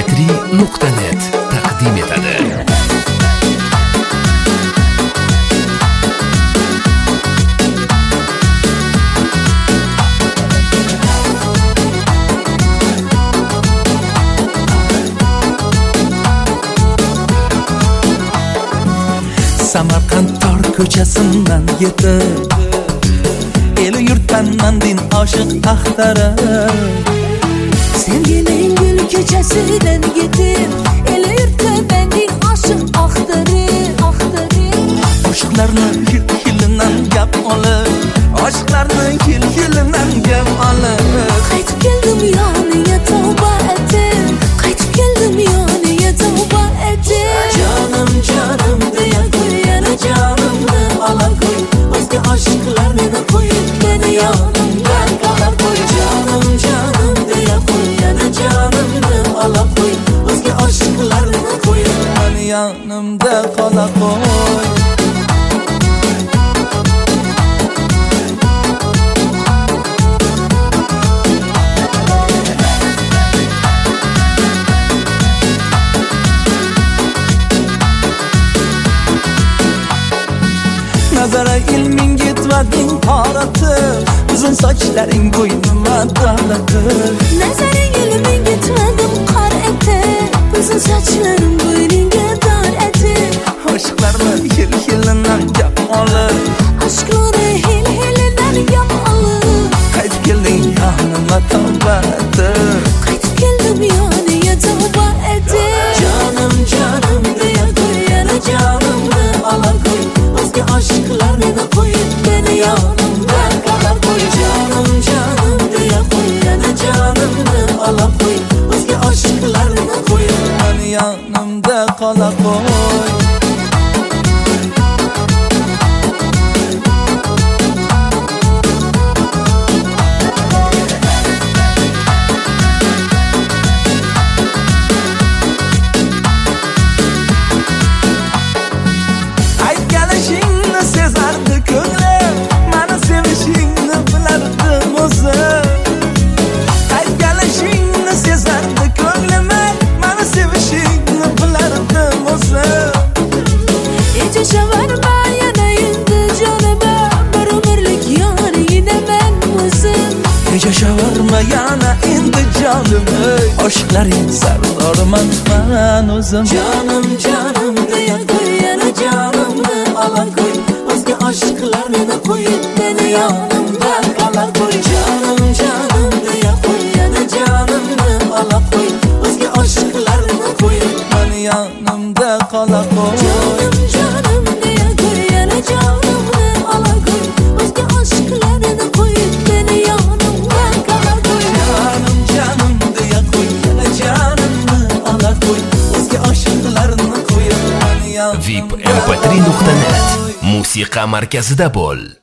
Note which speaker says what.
Speaker 1: vip.mp3.net taqdim etadi.
Speaker 2: Samarqand tor ko'chasidan yetib, el yurtdan din oshiq axtarib.
Speaker 3: Sevgining gul ko'chasidan yetib, el yurtdan din oshiq axtarib.
Speaker 2: Oshiqlarni yil-yilidan gap olib, oshiqlarni yil-yilidan gap olib.
Speaker 3: Qaytib keldim yoniga tavba etib, qaytib keldim yoniga tavba etib.
Speaker 2: Canım deya yana canımni olib qo'y, o'zga oshiqlarni qo'yib meni yonimdan qolib qo'y. Canım deya yana canimni olib qo'y, o'zga oshiqlarni qo'yib meni yonimda qolib qo'y. Nazara ilming yetmading qoratib, uzun sochlaring bo'ynimga talatib.
Speaker 3: Nazaring ilming yetmadim qor etib, uzun sochlarim bo'yningga dor etib.
Speaker 2: Oshiqlarni yil-yilidan gap olib,
Speaker 3: Aşkları hil-hilinden yap alır.
Speaker 2: qaytib kelding yonimga tavba etib.
Speaker 3: Qaytib keldim yoniga tavba etib.
Speaker 2: Canım deya yana canimni olib qo'y, o'zga oshiqlarni qo'yib meni yonimda qolib qo'y. Canım deya yana canimni olib qo'y, o'zga oshiqlarni qo'yib meni yonimda qolib qo'y. Yaşavarma yana endi canım, oshiqlaring sardorman men o'zim. Canım deya yana canimni olib qo'y, o'zga oshiqlarni qo'yib meni yonimda qolib qo'y. Canım deya yana canimni olib qo'y, o'zga oshiqlarni qo'yib meni yonimda qolib qo'y.
Speaker 3: Canım deya yana canimni olib qo'y, o'zga oshiqlarni qo'yib meni yonimda qolib qo'y.
Speaker 2: Canım deya yana canimni olib qo'y, o'zga oshiqlarni qo'yib meni yonimda.
Speaker 1: vip.mp3.net musiqa markazida bo'l.